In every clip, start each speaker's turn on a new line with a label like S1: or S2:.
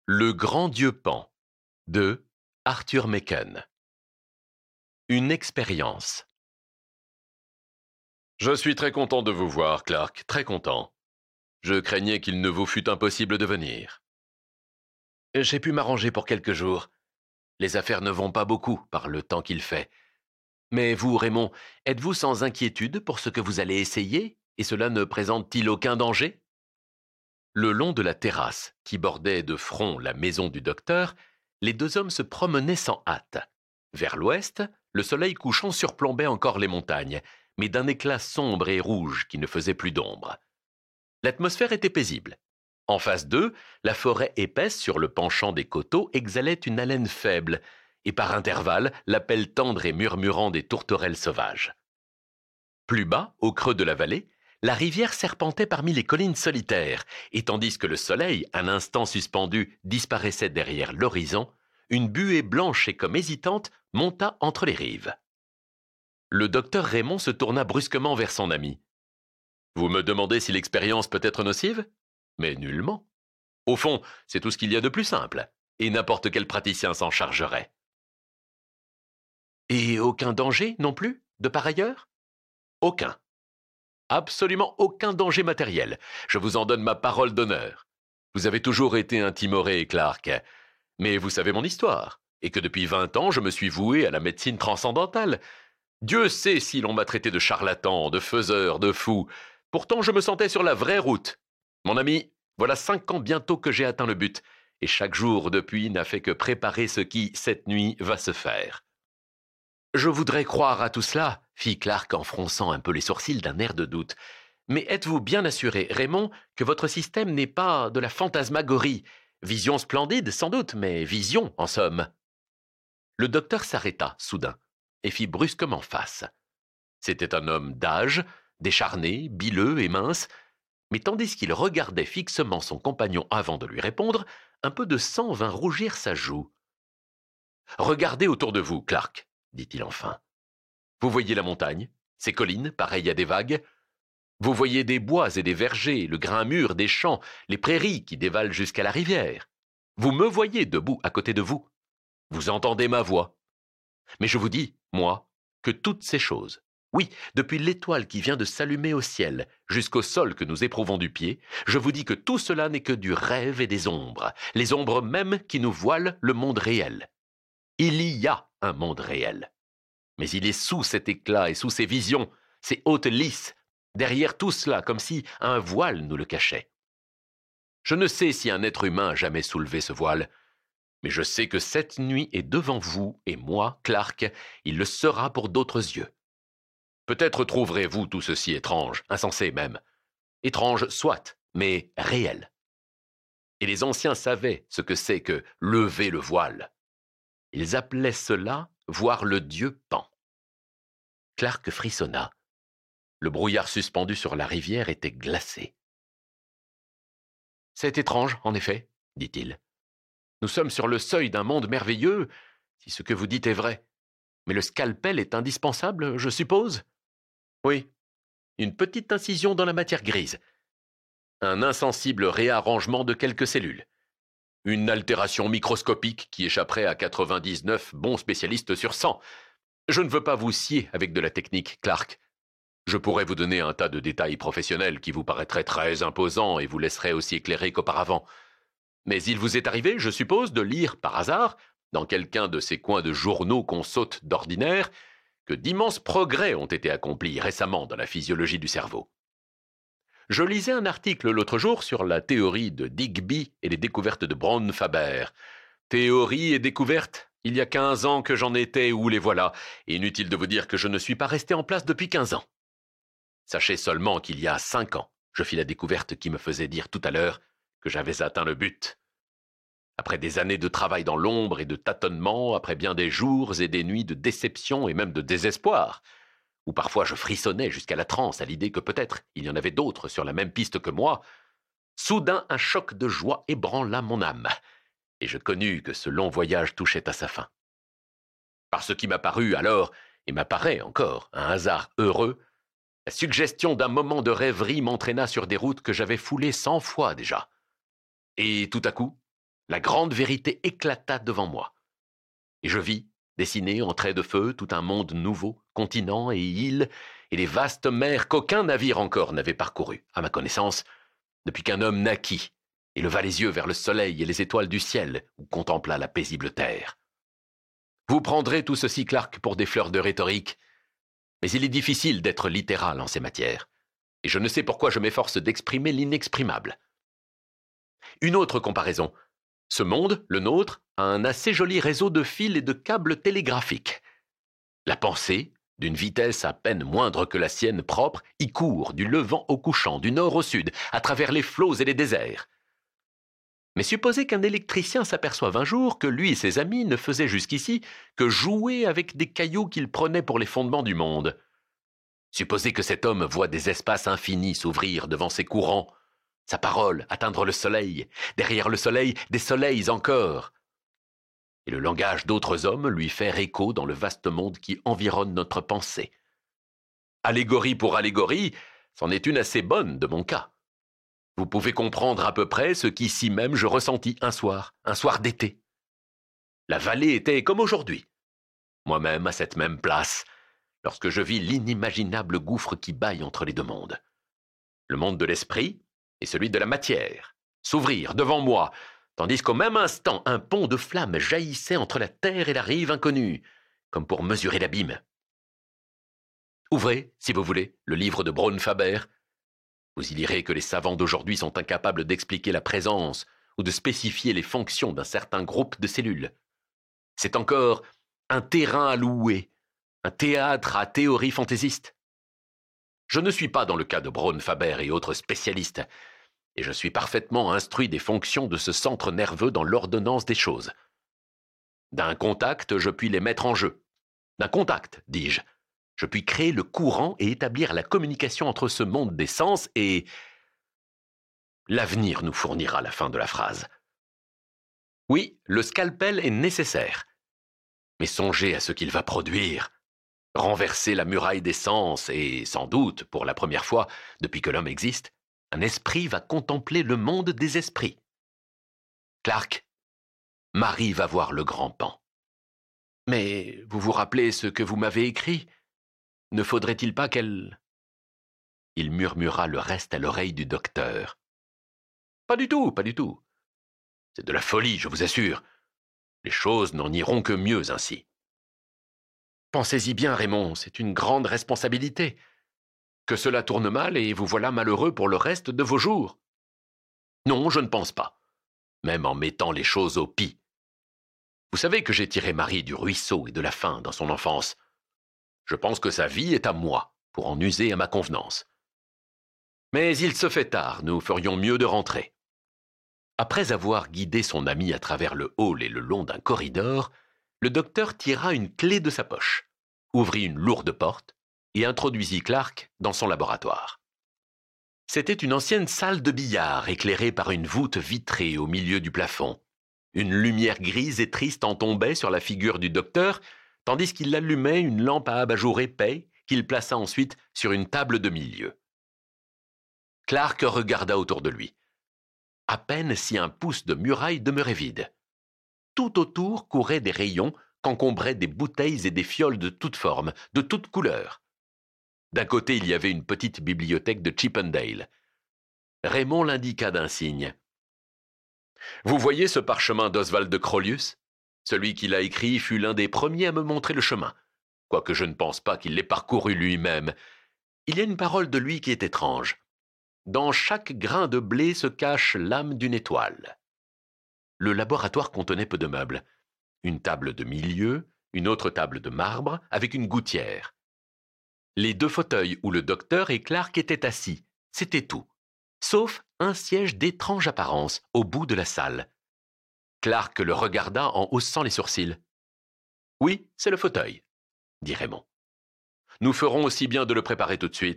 S1: Le grand dieu Pan de Arthur Machen. Une expérience. Je suis très content de vous voir, Clark, très content. Je craignais qu'il ne vous fût impossible de venir. J'ai pu m'arranger pour quelques jours. Les affaires ne vont pas beaucoup par le temps qu'il fait. Mais vous, Raymond, êtes-vous sans inquiétude pour ce que vous allez essayer, et cela ne présente-t-il aucun danger? Le long de la terrasse, qui bordait de front la maison du docteur, les deux hommes se promenaient sans hâte. Vers l'ouest, le soleil couchant surplombait encore les montagnes, mais d'un éclat sombre et rouge qui ne faisait plus d'ombre. L'atmosphère était paisible. En face d'eux, la forêt épaisse sur le penchant des coteaux exhalait une haleine faible, et par intervalles, l'appel tendre et murmurant des tourterelles sauvages. Plus bas, au creux de la vallée, la rivière serpentait parmi les collines solitaires, et tandis que le soleil, un instant suspendu, disparaissait derrière l'horizon, une buée blanche et comme hésitante monta entre les rives. Le docteur Raymond se tourna brusquement vers son ami. « Vous me demandez si l'expérience peut être nocive ? Mais nullement. Au fond, c'est tout ce qu'il y a de plus simple, et n'importe quel praticien s'en chargerait. » Et aucun danger non plus, de par ailleurs ? Aucun. Absolument aucun danger matériel. Je vous en donne ma parole d'honneur. Vous avez toujours été un timoré, Clark. Mais vous savez mon histoire, et que depuis 20 ans, je me suis voué à la médecine transcendantale. Dieu sait si l'on m'a traité de charlatan, de faiseur, de fou. Pourtant, je me sentais sur la vraie route. Mon ami, voilà 5 ans bientôt que j'ai atteint le but, et chaque jour depuis n'a fait que préparer ce qui, cette nuit, va se faire. Je voudrais croire à tout cela, fit Clark en fronçant un peu les sourcils d'un air de doute. Mais êtes-vous bien assuré, Raymond, que votre système n'est pas de la fantasmagorie? Vision splendide, sans doute, mais vision, en somme. Le docteur s'arrêta, soudain, et fit brusquement face. C'était un homme d'âge, décharné, bileux et mince, mais tandis qu'il regardait fixement son compagnon avant de lui répondre, un peu de sang vint rougir sa joue. « Regardez autour de vous, Clark, dit-il enfin. Vous voyez la montagne, ces collines, pareilles à des vagues. Vous voyez des bois et des vergers, le grain mûr des champs, les prairies qui dévalent jusqu'à la rivière. Vous me voyez debout à côté de vous. Vous entendez ma voix. Mais je vous dis, moi, que toutes ces choses, oui, depuis l'étoile qui vient de s'allumer au ciel jusqu'au sol que nous éprouvons du pied, je vous dis que tout cela n'est que du rêve et des ombres, les ombres mêmes qui nous voilent le monde réel. Il y a un monde réel. Mais il est sous cet éclat et sous ces visions, ces hautes lisses, derrière tout cela, comme si un voile nous le cachait. Je ne sais si un être humain a jamais soulevé ce voile, mais je sais que cette nuit est devant vous et moi, Clark, il le sera pour d'autres yeux. Peut-être trouverez-vous tout ceci étrange, insensé même. Étrange, soit, mais réel. Et les anciens savaient ce que c'est que lever le voile. Ils appelaient cela voir le dieu Pan. Clark frissonna. Le brouillard suspendu sur la rivière était glacé. « C'est étrange, en effet, dit-il. Nous sommes sur le seuil d'un monde merveilleux, si ce que vous dites est vrai. Mais le scalpel est indispensable, je suppose ? Oui, une petite incision dans la matière grise. Un insensible réarrangement de quelques cellules. Une altération microscopique qui échapperait à 99 bons spécialistes sur 100. Je ne veux pas vous scier avec de la technique, Clark. Je pourrais vous donner un tas de détails professionnels qui vous paraîtraient très imposants et vous laisseraient aussi éclairé qu'auparavant. Mais il vous est arrivé, je suppose, de lire par hasard, dans quelqu'un de ces coins de journaux qu'on saute d'ordinaire, que d'immenses progrès ont été accomplis récemment dans la physiologie du cerveau. Je lisais un article l'autre jour sur la théorie de Digby et les découvertes de Braun-Faber. Théorie et découverte, il y a 15 ans que j'en étais où les voilà, et inutile de vous dire que je ne suis pas resté en place depuis 15 ans. Sachez seulement qu'il y a 5 ans, je fis la découverte qui me faisait dire tout à l'heure que j'avais atteint le but. Après des années de travail dans l'ombre et de tâtonnement, après bien des jours et des nuits de déception et même de désespoir, où parfois je frissonnais jusqu'à la transe à l'idée que peut-être il y en avait d'autres sur la même piste que moi, soudain un choc de joie ébranla mon âme, et je connus que ce long voyage touchait à sa fin. Par ce qui m'a paru alors, et m'apparaît encore, un hasard heureux, la suggestion d'un moment de rêverie m'entraîna sur des routes que j'avais foulées 100 fois déjà. Et tout à coup, La grande vérité éclata devant moi. Et je vis, dessiné en traits de feu, tout un monde nouveau, continents et îles, et les vastes mers qu'aucun navire encore n'avait parcouru, à ma connaissance, depuis qu'un homme naquit et leva les yeux vers le soleil et les étoiles du ciel, ou contempla la paisible terre. Vous prendrez tout ceci, Clark, pour des fleurs de rhétorique, mais il est difficile d'être littéral en ces matières, et je ne sais pourquoi je m'efforce d'exprimer l'inexprimable. Une autre comparaison. Ce monde, le nôtre, a un assez joli réseau de fils et de câbles télégraphiques. La pensée, d'une vitesse à peine moindre que la sienne propre, y court du levant au couchant, du nord au sud, à travers les flots et les déserts. Mais supposez qu'un électricien s'aperçoive un jour que lui et ses amis ne faisaient jusqu'ici que jouer avec des cailloux qu'ils prenaient pour les fondements du monde. Supposez que cet homme voit des espaces infinis s'ouvrir devant ses courants, sa parole atteindre le soleil, derrière le soleil, des soleils encore. Et le langage d'autres hommes lui faire écho dans le vaste monde qui environne notre pensée. Allégorie pour allégorie, c'en est une assez bonne de mon cas. Vous pouvez comprendre à peu près ce qu'ici même je ressentis un soir d'été. La vallée était comme aujourd'hui. Moi-même à cette même place, lorsque je vis l'inimaginable gouffre qui bâille entre les deux mondes. Le monde de l'esprit et celui de la matière s'ouvrir devant moi, tandis qu'au même instant un pont de flammes jaillissait entre la terre et la rive inconnue, comme pour mesurer l'abîme. Ouvrez, si vous voulez, le livre de Braun Faber. Vous y lirez que les savants d'aujourd'hui sont incapables d'expliquer la présence ou de spécifier les fonctions d'un certain groupe de cellules. C'est encore un terrain à louer, un théâtre à théorie fantaisiste. Je ne suis pas dans le cas de Braun Faber et autres spécialistes, et je suis parfaitement instruit des fonctions de ce centre nerveux dans l'ordonnance des choses. D'un contact, je puis les mettre en jeu. D'un contact, dis-je, je puis créer le courant et établir la communication entre ce monde des sens et... L'avenir nous fournira la fin de la phrase. Oui, le scalpel est nécessaire. Mais songez à ce qu'il va produire. Renverser la muraille des sens et, sans doute, pour la première fois depuis que l'homme existe, un esprit va contempler le monde des esprits. Clark, Marie va voir le grand pan. Mais vous vous rappelez ce que vous m'avez écrit ? Ne faudrait-il pas qu'elle... Il murmura le reste à l'oreille du docteur. Pas du tout, pas du tout. C'est de la folie, je vous assure. Les choses n'en iront que mieux ainsi. Pensez-y bien, Raymond, c'est une grande responsabilité. Que cela tourne mal et vous voilà malheureux pour le reste de vos jours. Non, je ne pense pas, même en mettant les choses au pis. Vous savez que j'ai tiré Marie du ruisseau et de la faim dans son enfance. Je pense que sa vie est à moi, pour en user à ma convenance. Mais il se fait tard, nous ferions mieux de rentrer. Après avoir guidé son ami à travers le hall et le long d'un corridor, le docteur tira une clé de sa poche, ouvrit une lourde porte et introduisit Clark dans son laboratoire. C'était une ancienne salle de billard éclairée par une voûte vitrée au milieu du plafond. Une lumière grise et triste en tombait sur la figure du docteur, tandis qu'il allumait une lampe à abat-jour épais qu'il plaça ensuite sur une table de milieu. Clark regarda autour de lui. À peine si un pouce de muraille demeurait vide. Tout autour couraient des rayons qu'encombraient des bouteilles et des fioles de toutes formes, de toutes couleurs. D'un côté, il y avait une petite bibliothèque de Chippendale. Raymond l'indiqua d'un signe. « Vous voyez ce parchemin d'Oswald de Crolius ? Celui qui l'a écrit fut l'un des premiers à me montrer le chemin, quoique je ne pense pas qu'il l'ait parcouru lui-même. Il y a une parole de lui qui est étrange. Dans chaque grain de blé se cache l'âme d'une étoile. » Le laboratoire contenait peu de meubles. Une table de milieu, une autre table de marbre, avec une gouttière. Les 2 fauteuils où le docteur et Clark étaient assis, c'était tout, sauf un siège d'étrange apparence au bout de la salle. Clark le regarda en haussant les sourcils. « Oui, c'est le fauteuil, » dit Raymond. « Nous ferons aussi bien de le préparer tout de suite. »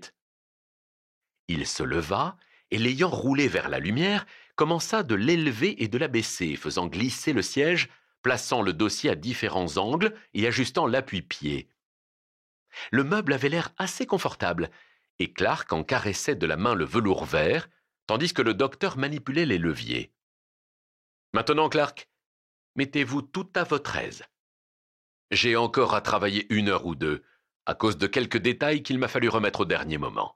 S1: Il se leva et, l'ayant roulé vers la lumière, commença de l'élever et de l'abaisser, faisant glisser le siège, plaçant le dossier à différents angles et ajustant l'appui-pied. Le meuble avait l'air assez confortable, et Clark en caressait de la main le velours vert, tandis que le docteur manipulait les leviers. Maintenant, Clark, mettez-vous tout à votre aise. J'ai encore à travailler 1 heure ou 2, à cause de quelques détails qu'il m'a fallu remettre au dernier moment.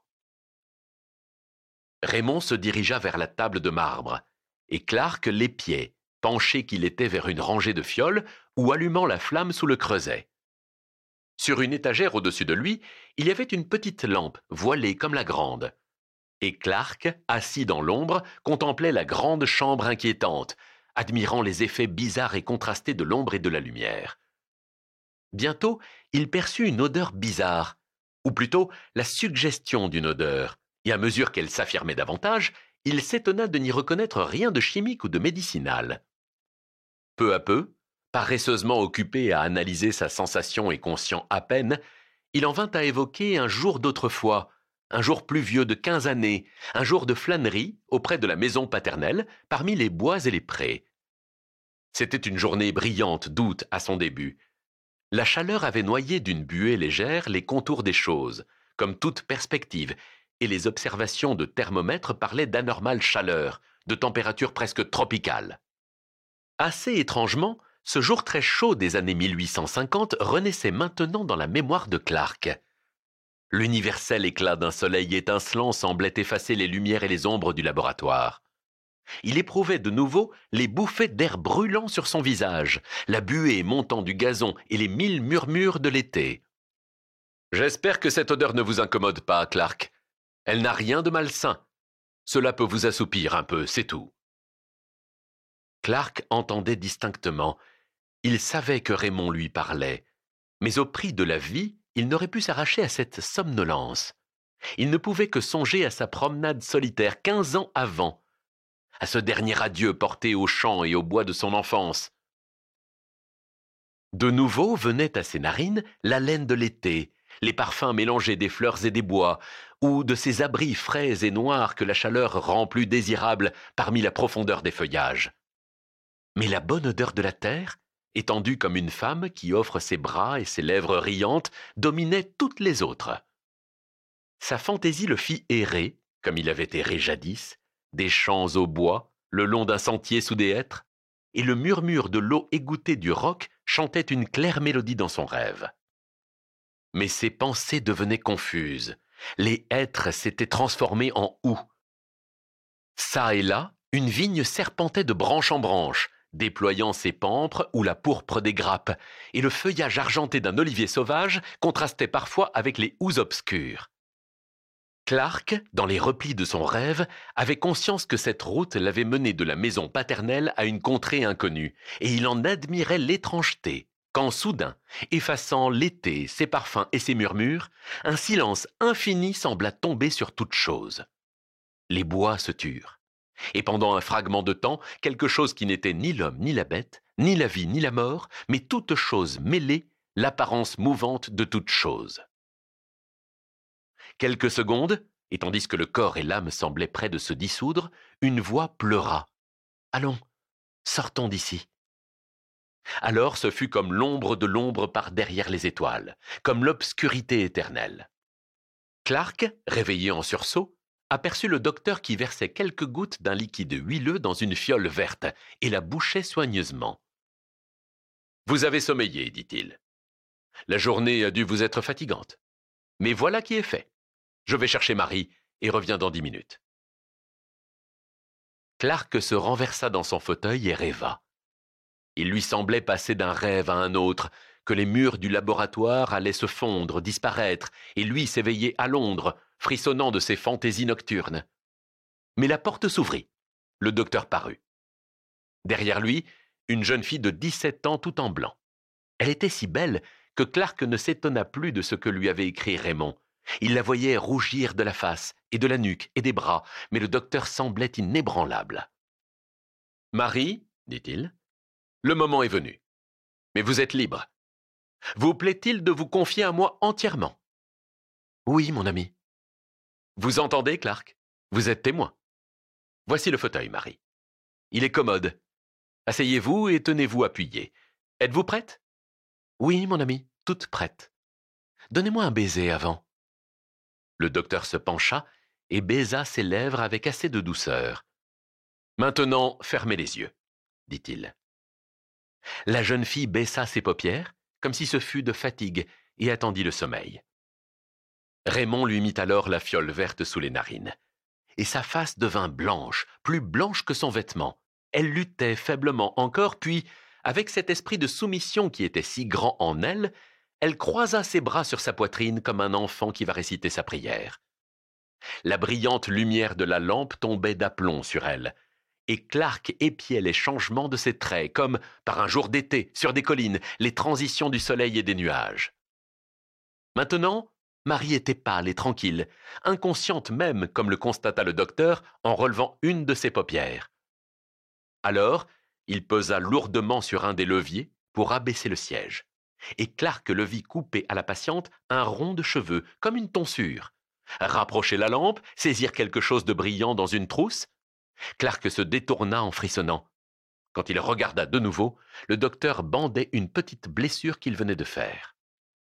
S1: Raymond se dirigea vers la table de marbre, et Clark l'épiait, penché qu'il était vers une rangée de fioles ou allumant la flamme sous le creuset. Sur une étagère au-dessus de lui, il y avait une petite lampe, voilée comme la grande. Et Clark, assis dans l'ombre, contemplait la grande chambre inquiétante, admirant les effets bizarres et contrastés de l'ombre et de la lumière. Bientôt, il perçut une odeur bizarre, ou plutôt la suggestion d'une odeur, et à mesure qu'elle s'affirmait davantage, il s'étonna de n'y reconnaître rien de chimique ou de médicinal. Peu à peu, paresseusement occupé à analyser sa sensation et conscient à peine, il en vint à évoquer un jour d'autrefois, un jour pluvieux de 15 années, un jour de flânerie auprès de la maison paternelle, parmi les bois et les prés. C'était une journée brillante d'août à son début. La chaleur avait noyé d'une buée légère les contours des choses, comme toute perspective, et les observations de thermomètre parlaient d'anormale chaleur, de température presque tropicale. Assez étrangement, ce jour très chaud des années 1850 renaissait maintenant dans la mémoire de Clark. L'universel éclat d'un soleil étincelant semblait effacer les lumières et les ombres du laboratoire. Il éprouvait de nouveau les bouffées d'air brûlant sur son visage, la buée montant du gazon et les 1000 murmures de l'été. « J'espère que cette odeur ne vous incommode pas, Clark. Elle n'a rien de malsain. Cela peut vous assoupir un peu, c'est tout. » Clark entendait distinctement. Il savait que Raymond lui parlait, mais au prix de la vie, il n'aurait pu s'arracher à cette somnolence. Il ne pouvait que songer à sa promenade solitaire 15 ans avant, à ce dernier adieu porté aux champs et aux bois de son enfance. De nouveau venait à ses narines l'haleine de l'été, les parfums mélangés des fleurs et des bois, ou de ces abris frais et noirs que la chaleur rend plus désirables parmi la profondeur des feuillages. Mais la bonne odeur de la terre, étendue comme une femme qui offre ses bras et ses lèvres riantes, dominait toutes les autres. Sa fantaisie le fit errer, comme il avait erré jadis, des champs au bois, le long d'un sentier sous des hêtres, et le murmure de l'eau égouttée du roc chantait une claire mélodie dans son rêve. Mais ses pensées devenaient confuses. Les hêtres s'étaient transformés en houx. Ça et là, une vigne serpentait de branche en branche, déployant ses pampres ou la pourpre des grappes, et le feuillage argenté d'un olivier sauvage contrastait parfois avec les houx obscurs. Clark, dans les replis de son rêve, avait conscience que cette route l'avait mené de la maison paternelle à une contrée inconnue, et il en admirait l'étrangeté, quand soudain, effaçant l'été, ses parfums et ses murmures, un silence infini sembla tomber sur toute chose. Les bois se turent, et pendant un fragment de temps, quelque chose qui n'était ni l'homme ni la bête, ni la vie ni la mort, mais toute chose mêlée, l'apparence mouvante de toute chose. Quelques secondes, et tandis que le corps et l'âme semblaient près de se dissoudre, une voix pleura. « Allons, sortons d'ici. » Alors ce fut comme l'ombre de l'ombre par derrière les étoiles, comme l'obscurité éternelle. Clark, réveillé en sursaut, aperçut le docteur qui versait quelques gouttes d'un liquide huileux dans une fiole verte et la bouchait soigneusement. « Vous avez sommeillé, dit-il. La journée a dû vous être fatigante. Mais voilà qui est fait. Je vais chercher Marie et reviens dans 10 minutes. » Clark se renversa dans son fauteuil et rêva. Il lui semblait passer d'un rêve à un autre, que les murs du laboratoire allaient se fondre, disparaître, et lui s'éveiller à Londres, frissonnant de ses fantaisies nocturnes. Mais la porte s'ouvrit. Le docteur parut. Derrière lui, une jeune fille de 17 ans tout en blanc. Elle était si belle que Clark ne s'étonna plus de ce que lui avait écrit Raymond. Il la voyait rougir de la face, et de la nuque, et des bras, mais le docteur semblait inébranlable. « Marie, dit-il, le moment est venu. Mais vous êtes libre. Vous plaît-il de vous confier à moi entièrement ? » ?»« Oui, mon ami. »« Vous entendez, Clark ? Vous êtes témoin. Voici le fauteuil, Marie. Il est commode. Asseyez-vous et tenez-vous appuyé. Êtes-vous prête ? » ?»« Oui, mon ami, toute prête. Donnez-moi un baiser avant. » Le docteur se pencha et baisa ses lèvres avec assez de douceur. « Maintenant, fermez les yeux. dit-il. La jeune fille baissa ses paupières, comme si ce fût de fatigue, et attendit le sommeil. Raymond lui mit alors la fiole verte sous les narines. Et sa face devint blanche, plus blanche que son vêtement. Elle luttait faiblement encore, puis, avec cet esprit de soumission qui était si grand en elle, elle croisa ses bras sur sa poitrine comme un enfant qui va réciter sa prière. La brillante lumière de la lampe tombait d'aplomb sur elle, et Clark épiait les changements de ses traits, comme, par un jour d'été, sur des collines, les transitions du soleil et des nuages. Maintenant, Marie était pâle et tranquille, inconsciente même, comme le constata le docteur, en relevant une de ses paupières. Alors, il pesa lourdement sur un des leviers pour abaisser le siège, et Clark le vit couper à la patiente un rond de cheveux, comme une tonsure. Rapprocher la lampe, saisir quelque chose de brillant dans une trousse. Clark se détourna en frissonnant. Quand il regarda de nouveau, le docteur bandait une petite blessure qu'il venait de faire.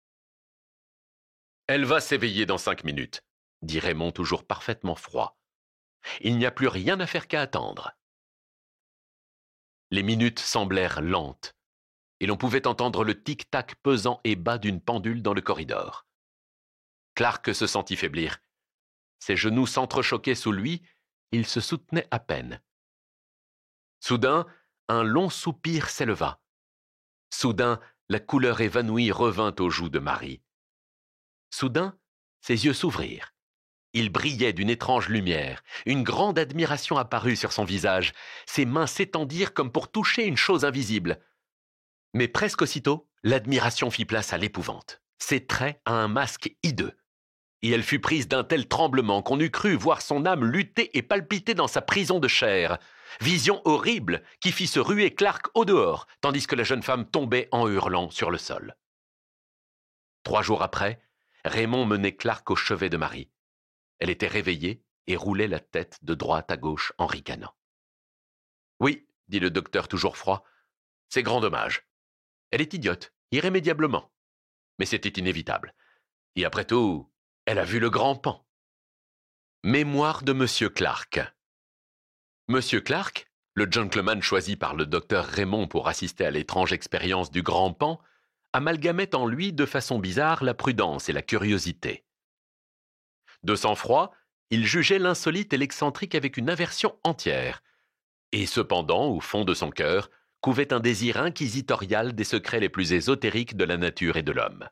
S1: « Elle va s'éveiller dans 5 minutes, » dit Raymond toujours parfaitement froid. « Il n'y a plus rien à faire qu'à attendre. » Les minutes semblèrent lentes, et l'on pouvait entendre le tic-tac pesant et bas d'une pendule dans le corridor. Clark se sentit faiblir. Ses genoux s'entrechoquaient sous lui, il se soutenait à peine. Soudain, un long soupir s'éleva. Soudain, la couleur évanouie revint aux joues de Marie. Soudain, ses yeux s'ouvrirent. Il brillait d'une étrange lumière. Une grande admiration apparut sur son visage. Ses mains s'étendirent comme pour toucher une chose invisible. Mais presque aussitôt, l'admiration fit place à l'épouvante. Ses traits à un masque hideux. Et elle fut prise d'un tel tremblement qu'on eût cru voir son âme lutter et palpiter dans sa prison de chair. Vision horrible qui fit se ruer Clark au dehors, tandis que la jeune femme tombait en hurlant sur le sol. 3 jours après, Raymond menait Clark au chevet de Marie. Elle était réveillée et roulait la tête de droite à gauche en ricanant. « Oui, » dit le docteur toujours froid, « c'est grand dommage. Elle est idiote, irrémédiablement. Mais c'était inévitable. Et après tout, elle a vu le grand pan. » Mémoire de M. Clark. M. Clark, le gentleman choisi par le docteur Raymond pour assister à l'étrange expérience du grand pan, amalgamait en lui de façon bizarre la prudence et la curiosité. De sang-froid, il jugeait l'insolite et l'excentrique avec une aversion entière, et cependant, au fond de son cœur, couvait un désir inquisitorial des secrets les plus ésotériques de la nature et de l'homme.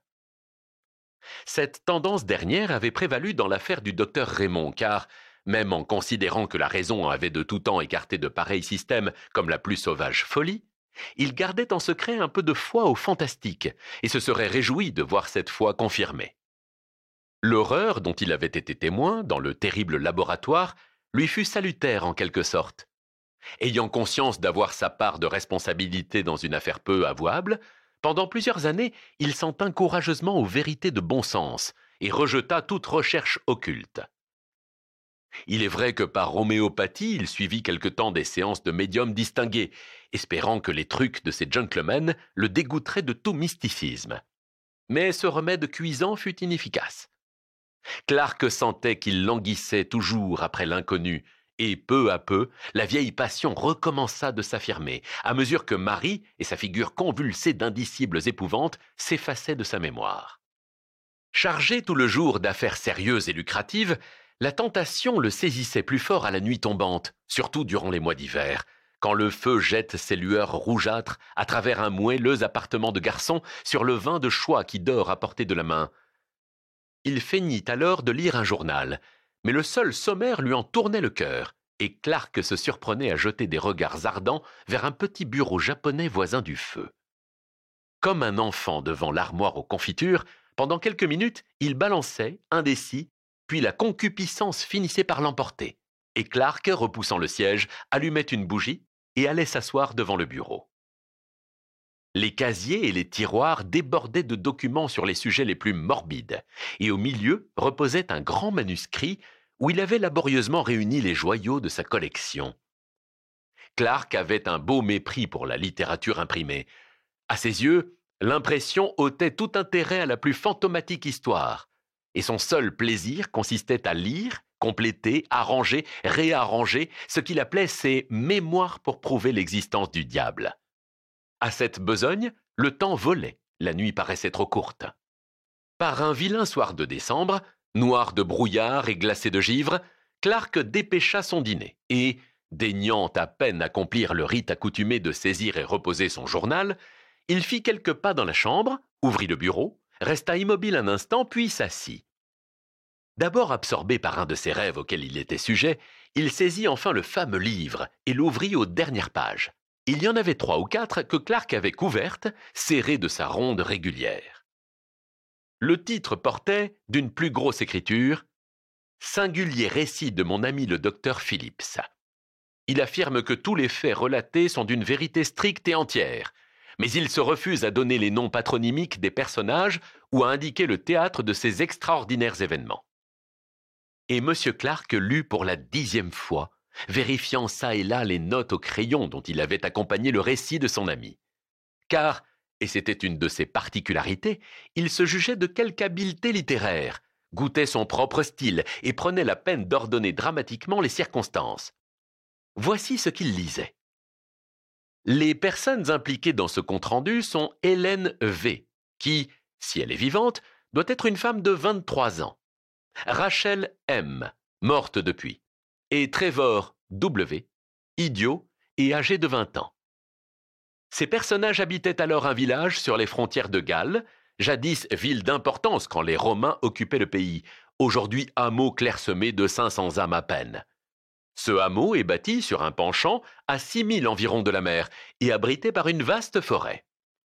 S1: Cette tendance dernière avait prévalu dans l'affaire du docteur Raymond, car, même en considérant que la raison avait de tout temps écarté de pareils systèmes comme la plus sauvage folie, il gardait en secret un peu de foi au fantastique, et se serait réjoui de voir cette foi confirmée. L'horreur dont il avait été témoin dans le terrible laboratoire lui fut salutaire en quelque sorte. Ayant conscience d'avoir sa part de responsabilité dans une affaire peu avouable, pendant plusieurs années, il s'en tint courageusement aux vérités de bon sens et rejeta toute recherche occulte. Il est vrai que par homéopathie, il suivit quelque temps des séances de médiums distingués, espérant que les trucs de ces gentlemen le dégoûteraient de tout mysticisme. Mais ce remède cuisant fut inefficace. Clark sentait qu'il languissait toujours après l'inconnu, et peu à peu, la vieille passion recommença de s'affirmer, à mesure que Marie et sa figure convulsée d'indicibles épouvantes s'effaçaient de sa mémoire. Chargé tout le jour d'affaires sérieuses et lucratives, la tentation le saisissait plus fort à la nuit tombante, surtout durant les mois d'hiver, quand le feu jette ses lueurs rougeâtres à travers un moelleux appartement de garçon sur le vin de choix qui dort à portée de la main. Il feignit alors de lire un journal, mais le seul sommaire lui en tournait le cœur, et Clark se surprenait à jeter des regards ardents vers un petit bureau japonais voisin du feu. Comme un enfant devant l'armoire aux confitures, pendant quelques minutes, il balançait, indécis, puis la concupiscence finissait par l'emporter, et Clark, repoussant le siège, allumait une bougie et allait s'asseoir devant le bureau. Les casiers et les tiroirs débordaient de documents sur les sujets les plus morbides, et au milieu reposait un grand manuscrit où il avait laborieusement réuni les joyaux de sa collection. Clark avait un beau mépris pour la littérature imprimée. À ses yeux, l'impression ôtait tout intérêt à la plus fantomatique histoire, et son seul plaisir consistait à lire, compléter, arranger, réarranger ce qu'il appelait ses mémoires pour prouver l'existence du diable. À cette besogne, le temps volait, la nuit paraissait trop courte. Par un vilain soir de décembre, noir de brouillard et glacé de givre, Clark dépêcha son dîner et, daignant à peine accomplir le rite accoutumé de saisir et reposer son journal, il fit quelques pas dans la chambre, ouvrit le bureau, resta immobile un instant, puis s'assit. D'abord absorbé par un de ces rêves auxquels il était sujet, il saisit enfin le fameux livre et l'ouvrit aux dernières pages. Il y en avait 3 ou 4 que Clark avait couvertes, serrées de sa ronde régulière. Le titre portait, d'une plus grosse écriture, « Singulier récit de mon ami le docteur Phillips ». Il affirme que tous les faits relatés sont d'une vérité stricte et entière, mais il se refuse à donner les noms patronymiques des personnages ou à indiquer le théâtre de ces extraordinaires événements. Et M. Clark lut pour la 10e fois, vérifiant çà et là les notes au crayon dont il avait accompagné le récit de son ami. Car, et c'était une de ses particularités, il se jugeait de quelque habileté littéraire, goûtait son propre style et prenait la peine d'ordonner dramatiquement les circonstances. Voici ce qu'il lisait. Les personnes impliquées dans ce compte-rendu sont Hélène V, qui, si elle est vivante, doit être une femme de 23 ans. Rachel M, morte depuis, et Trevor W, idiot et âgé de 20 ans. Ces personnages habitaient alors un village sur les frontières de Galles, jadis ville d'importance quand les Romains occupaient le pays, aujourd'hui hameau clairsemé de 500 âmes à peine. Ce hameau est bâti sur un penchant à 6000 environ de la mer et abrité par une vaste forêt.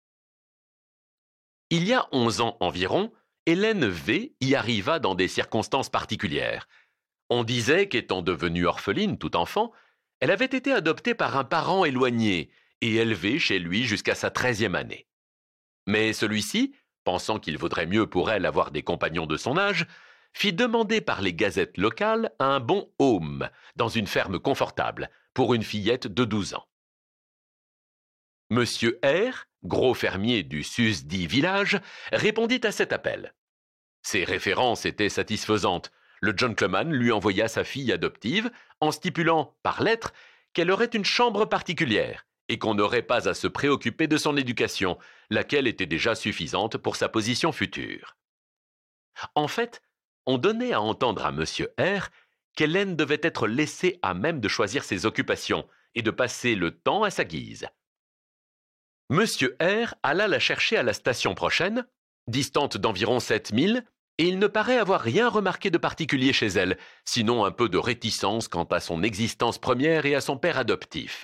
S1: Il y a 11 ans environ, Hélène V y arriva dans des circonstances particulières. On disait qu'étant devenue orpheline tout enfant, elle avait été adoptée par un parent éloigné et élevée chez lui jusqu'à sa 13e année. Mais celui-ci, pensant qu'il vaudrait mieux pour elle avoir des compagnons de son âge, fit demander par les gazettes locales un bon home dans une ferme confortable pour une fillette de 12 ans. Monsieur R, gros fermier du susdit village, répondit à cet appel. Ses références étaient satisfaisantes. Le gentleman lui envoya sa fille adoptive en stipulant par lettre qu'elle aurait une chambre particulière et qu'on n'aurait pas à se préoccuper de son éducation, laquelle était déjà suffisante pour sa position future. En fait, on donnait à entendre à Monsieur R qu'Hélène devait être laissée à même de choisir ses occupations et de passer le temps à sa guise. Monsieur R alla la chercher à la station prochaine, distante d'environ 7000, et il ne paraît avoir rien remarqué de particulier chez elle, sinon un peu de réticence quant à son existence première et à son père adoptif.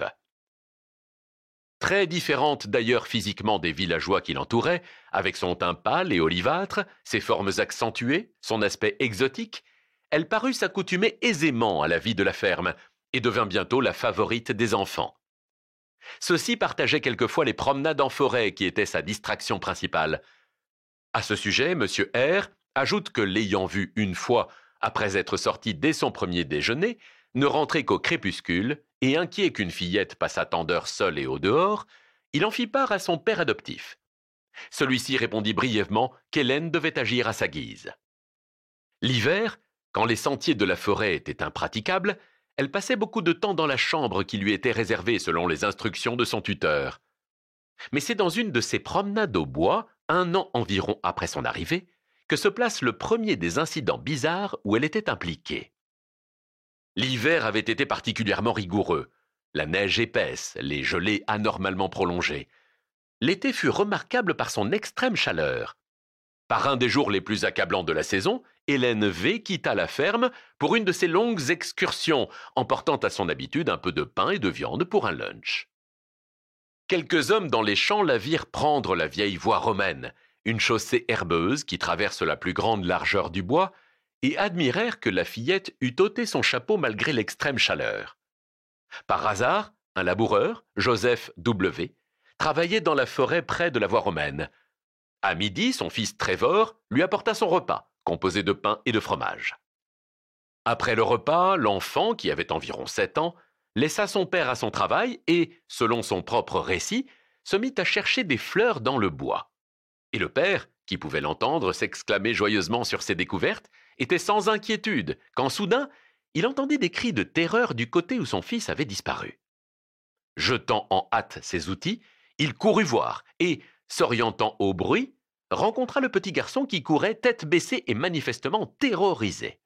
S1: Très différente d'ailleurs physiquement des villageois qui l'entouraient, avec son teint pâle et olivâtre, ses formes accentuées, son aspect exotique, elle parut s'accoutumer aisément à la vie de la ferme et devint bientôt la favorite des enfants. Ceux-ci partageaient quelquefois les promenades en forêt qui étaient sa distraction principale. À ce sujet, M. R ajoute que l'ayant vue une fois, après être sorti dès son premier déjeuner, ne rentrer qu'au crépuscule, et inquiet qu'une fillette passât tant d'heures seule et au dehors, il en fit part à son père adoptif. Celui-ci répondit brièvement qu'Hélène devait agir à sa guise. L'hiver, quand les sentiers de la forêt étaient impraticables, elle passait beaucoup de temps dans la chambre qui lui était réservée selon les instructions de son tuteur. Mais c'est dans une de ses promenades au bois, 1 an environ après son arrivée, que se place le premier des incidents bizarres où elle était impliquée. L'hiver avait été particulièrement rigoureux, la neige épaisse, les gelées anormalement prolongées. L'été fut remarquable par son extrême chaleur. Par un des jours les plus accablants de la saison, Hélène V quitta la ferme pour une de ses longues excursions, emportant à son habitude un peu de pain et de viande pour un lunch. Quelques hommes dans les champs la virent prendre la vieille voie romaine, une chaussée herbeuse qui traverse la plus grande largeur du bois, et admirèrent que la fillette eût ôté son chapeau malgré l'extrême chaleur. Par hasard, un laboureur, Joseph W., travaillait dans la forêt près de la voie romaine. À midi, son fils Trevor lui apporta son repas, composé de pain et de fromage. Après le repas, l'enfant, qui avait environ 7 ans, laissa son père à son travail et, selon son propre récit, se mit à chercher des fleurs dans le bois. Et le père, qui pouvait l'entendre s'exclamer joyeusement sur ses découvertes, était sans inquiétude, quand soudain, il entendit des cris de terreur du côté où son fils avait disparu. Jetant en hâte ses outils, il courut voir et, s'orientant au bruit, rencontra le petit garçon qui courait tête baissée et manifestement terrorisé.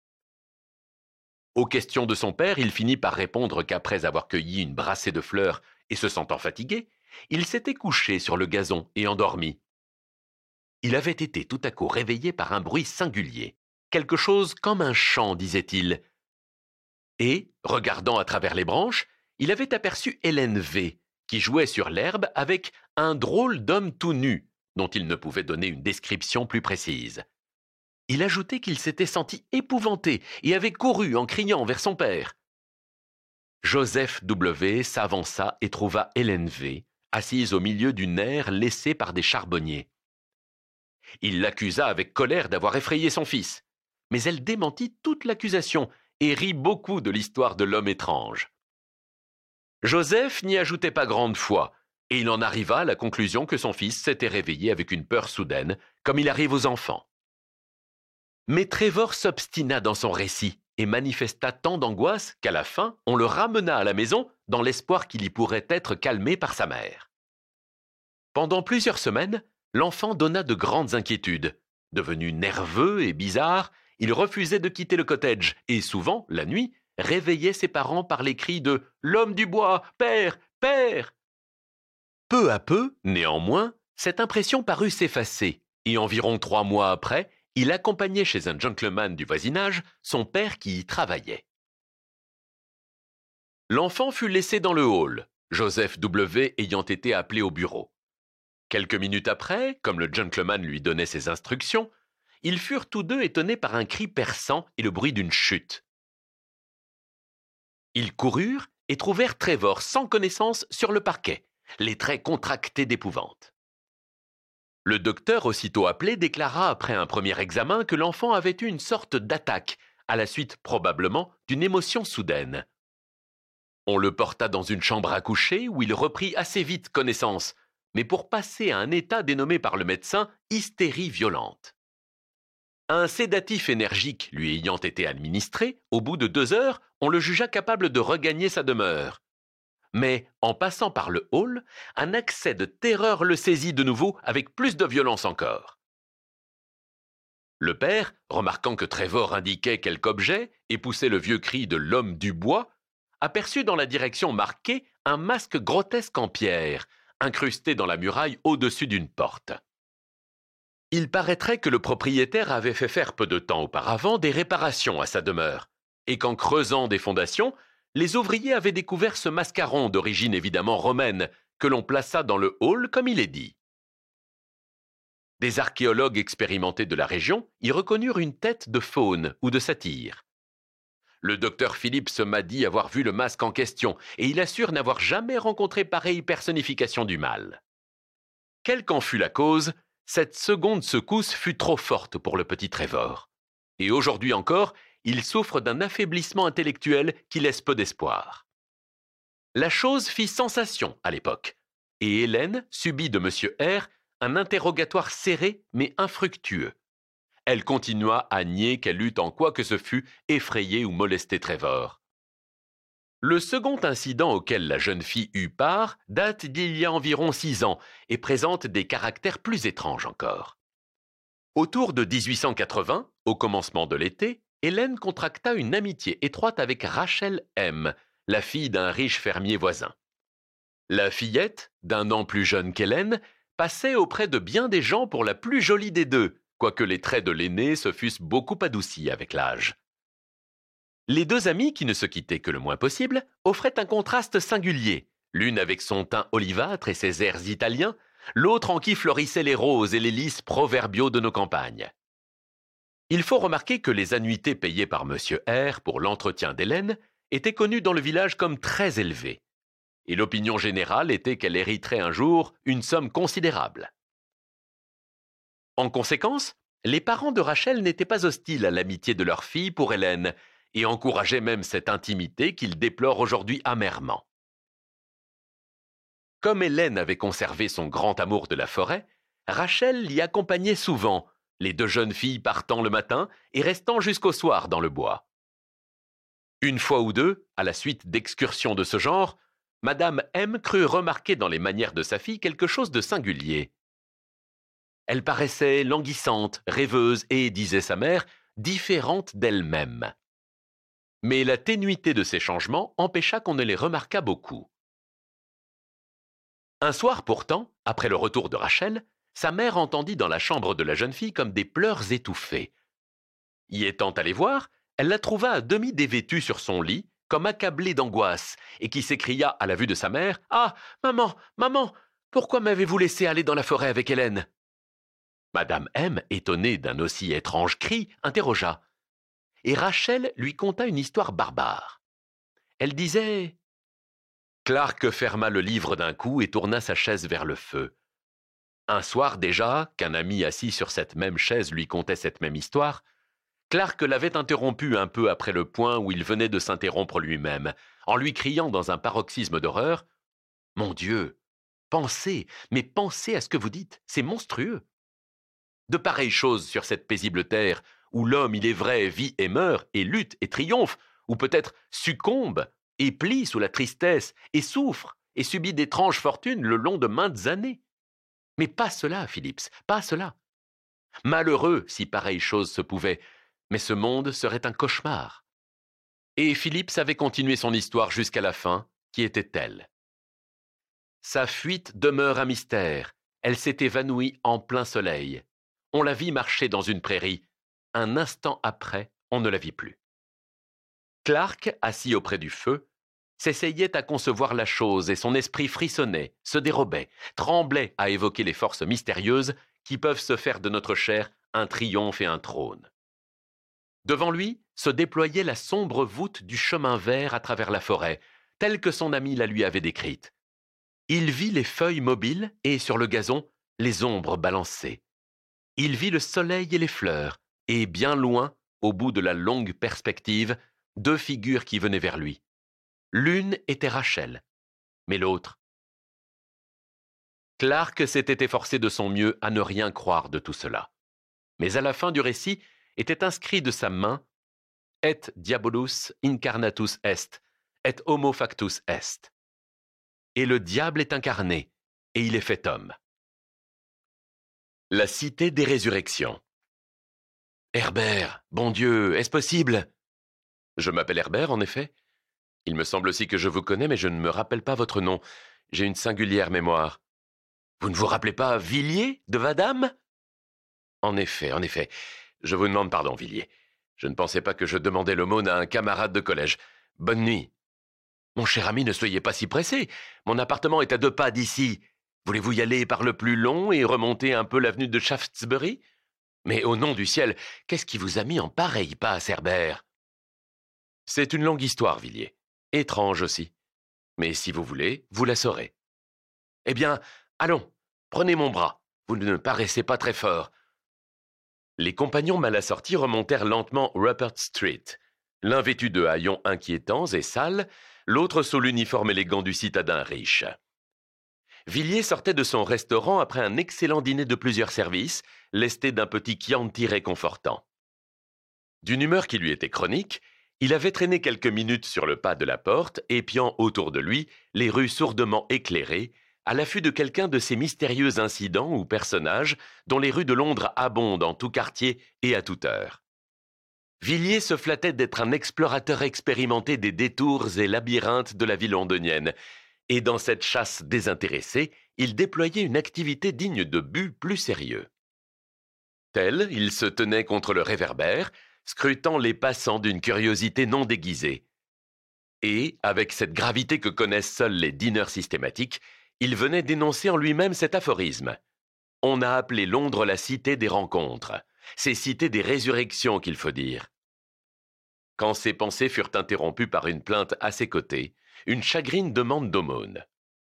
S1: Aux questions de son père, il finit par répondre qu'après avoir cueilli une brassée de fleurs et se sentant fatigué, il s'était couché sur le gazon et endormi. Il avait été tout à coup réveillé par un bruit singulier, quelque chose comme un chant, disait-il. Et, regardant à travers les branches, il avait aperçu Hélène V, qui jouait sur l'herbe avec un drôle d'homme tout nu, dont il ne pouvait donner une description plus précise. Il ajoutait qu'il s'était senti épouvanté et avait couru en criant vers son père. Joseph W. s'avança et trouva Hélène V, assise au milieu d'une aire laissée par des charbonniers. Il l'accusa avec colère d'avoir effrayé son fils, mais elle démentit toute l'accusation et rit beaucoup de l'histoire de l'homme étrange. Joseph n'y ajoutait pas grande foi, et il en arriva à la conclusion que son fils s'était réveillé avec une peur soudaine, comme il arrive aux enfants. Mais Trevor s'obstina dans son récit et manifesta tant d'angoisse qu'à la fin, on le ramena à la maison dans l'espoir qu'il y pourrait être calmé par sa mère. Pendant plusieurs semaines, l'enfant donna de grandes inquiétudes. Devenu nerveux et bizarre, il refusait de quitter le cottage et souvent, la nuit, réveillait ses parents par les cris de « L'homme du bois, père, père !» Peu à peu, néanmoins, cette impression parut s'effacer et environ 3 mois après, il accompagnait chez un gentleman du voisinage son père qui y travaillait. L'enfant fut laissé dans le hall, Joseph W. ayant été appelé au bureau. Quelques minutes après, comme le gentleman lui donnait ses instructions, ils furent tous deux étonnés par un cri perçant et le bruit d'une chute. Ils coururent et trouvèrent Trevor sans connaissance sur le parquet, les traits contractés d'épouvante. Le docteur aussitôt appelé déclara après un premier examen que l'enfant avait eu une sorte d'attaque, à la suite probablement d'une émotion soudaine. On le porta dans une chambre à coucher où il reprit assez vite connaissance, mais pour passer à un état dénommé par le médecin hystérie violente. Un sédatif énergique lui ayant été administré, au bout de 2 heures, on le jugea capable de regagner sa demeure. Mais, en passant par le hall, un accès de terreur le saisit de nouveau avec plus de violence encore. Le père, remarquant que Trevor indiquait quelque objet et poussait le vieux cri de l'homme du bois, aperçut dans la direction marquée un masque grotesque en pierre, incrusté dans la muraille au-dessus d'une porte. Il paraîtrait que le propriétaire avait fait faire peu de temps auparavant des réparations à sa demeure, et qu'en creusant des fondations, les ouvriers avaient découvert ce mascaron d'origine évidemment romaine, que l'on plaça dans le hall comme il est dit. Des archéologues expérimentés de la région y reconnurent une tête de faune ou de satyre. Le docteur Phillips m'a dit avoir vu le masque en question, et il assure n'avoir jamais rencontré pareille personnification du mal. Quelle qu'en fût la cause, cette seconde secousse fut trop forte pour le petit Trevor. Et aujourd'hui encore, il souffre d'un affaiblissement intellectuel qui laisse peu d'espoir. La chose fit sensation à l'époque, et Hélène subit de M. R un interrogatoire serré mais infructueux. Elle continua à nier qu'elle eût en quoi que ce fût effrayé ou molesté Trevor. Le second incident auquel la jeune fille eut part date d'il y a environ 6 ans et présente des caractères plus étranges encore. Autour de 1880, au commencement de l'été, Hélène contracta une amitié étroite avec Rachel M., la fille d'un riche fermier voisin. La fillette, d'1 an plus jeune qu'Hélène, passait auprès de bien des gens pour la plus jolie des deux, quoique les traits de l'aînée se fussent beaucoup adoucis avec l'âge. Les 2 amies, qui ne se quittaient que le moins possible, offraient un contraste singulier, l'une avec son teint olivâtre et ses airs italiens, l'autre en qui florissaient les roses et les lys proverbiaux de nos campagnes. Il faut remarquer que les annuités payées par M. R pour l'entretien d'Hélène étaient connues dans le village comme très élevées, et l'opinion générale était qu'elle hériterait un jour une somme considérable. En conséquence, les parents de Rachel n'étaient pas hostiles à l'amitié de leur fille pour Hélène et encourageaient même cette intimité qu'ils déplorent aujourd'hui amèrement. Comme Hélène avait conservé son grand amour de la forêt, Rachel l'y accompagnait souvent, les deux jeunes filles partant le matin et restant jusqu'au soir dans le bois. Une fois ou deux, à la suite d'excursions de ce genre, Madame M crut remarquer dans les manières de sa fille quelque chose de singulier. Elle paraissait languissante, rêveuse et, disait sa mère, différente d'elle-même. Mais la ténuité de ces changements empêcha qu'on ne les remarquât beaucoup. Un soir pourtant, après le retour de Rachel, sa mère entendit dans la chambre de la jeune fille comme des pleurs étouffés. Y étant allée voir, elle la trouva à demi dévêtue sur son lit, comme accablée d'angoisse, et qui s'écria à la vue de sa mère « Ah, maman, maman, pourquoi m'avez-vous laissé aller dans la forêt avec Hélène ?» Madame M, étonnée d'un aussi étrange cri, interrogea. Et Rachel lui conta une histoire barbare. Elle disait... Clark ferma le livre d'un coup et tourna sa chaise vers le feu. Un soir déjà, qu'un ami assis sur cette même chaise lui contait cette même histoire, Clark l'avait interrompu un peu après le point où il venait de s'interrompre lui-même, en lui criant dans un paroxysme d'horreur « Mon Dieu, pensez, mais pensez à ce que vous dites, c'est monstrueux !» De pareilles choses sur cette paisible terre, où l'homme, il est vrai, vit et meurt, et lutte et triomphe, ou peut-être succombe, et plie sous la tristesse, et souffre, et subit d'étranges fortunes le long de maintes années. Mais pas cela, Phillips, pas cela. Malheureux si pareille chose se pouvait, mais ce monde serait un cauchemar. Et Phillips avait continué son histoire jusqu'à la fin, qui était telle. Sa fuite demeure un mystère. Elle s'est évanouie en plein soleil. On la vit marcher dans une prairie. Un instant après, on ne la vit plus. Clark, assis auprès du feu, s'essayait à concevoir la chose et son esprit frissonnait, se dérobait, tremblait à évoquer les forces mystérieuses qui peuvent se faire de notre chair un triomphe et un trône. Devant lui se déployait la sombre voûte du chemin vert à travers la forêt, telle que son ami la lui avait décrite. Il vit les feuilles mobiles et, sur le gazon, les ombres balancées. Il vit le soleil et les fleurs, et bien loin, au bout de la longue perspective, deux figures qui venaient vers lui. L'une était Rachel, mais l'autre... Clark s'était efforcé de son mieux à ne rien croire de tout cela. Mais à la fin du récit était inscrit de sa main « Et diabolus incarnatus est, et homo factus est ». Et le diable est incarné, et il est fait homme. La cité des résurrections. Herbert, bon Dieu, est-ce possible? Je m'appelle Herbert, en effet. Il me semble aussi que je vous connais, mais je ne me rappelle pas votre nom. J'ai une singulière mémoire. Vous ne vous rappelez pas Villiers, de Vadame? En effet, je vous demande pardon, Villiers. Je ne pensais pas que je demandais l'aumône à un camarade de collège. Bonne nuit. Mon cher ami, ne soyez pas si pressé. Mon appartement est à 2 pas d'ici. Voulez-vous y aller par le plus long et remonter un peu l'avenue de Shaftesbury? Mais au nom du ciel, qu'est-ce qui vous a mis en pareille passe, Herbert? C'est une longue histoire, Villiers. Étrange aussi. Mais si vous voulez, vous la saurez. Eh bien, allons, prenez mon bras. Vous ne paraissez pas très fort. Les compagnons mal assortis remontèrent lentement Rupert Street, l'un vêtu de haillons inquiétants et sales, l'autre sous l'uniforme élégant du citadin riche. Villiers sortait de son restaurant après un excellent dîner de plusieurs services, lesté d'un petit Chianti réconfortant. D'une humeur qui lui était chronique, il avait traîné quelques minutes sur le pas de la porte, épiant autour de lui les rues sourdement éclairées, à l'affût de quelqu'un de ces mystérieux incidents ou personnages dont les rues de Londres abondent en tout quartier et à toute heure. Villiers se flattait d'être un explorateur expérimenté des détours et labyrinthes de la vie londonienne, et dans cette chasse désintéressée, il déployait une activité digne de but plus sérieux. Tel, il se tenait contre le réverbère, scrutant les passants d'une curiosité non déguisée. Et, avec cette gravité que connaissent seuls les dîneurs systématiques, il venait d'énoncer en lui-même cet aphorisme. On a appelé Londres la cité des rencontres. C'est cité des résurrections qu'il faut dire. Quand ses pensées furent interrompues par une plainte à ses côtés, une chagrine demande d'aumône.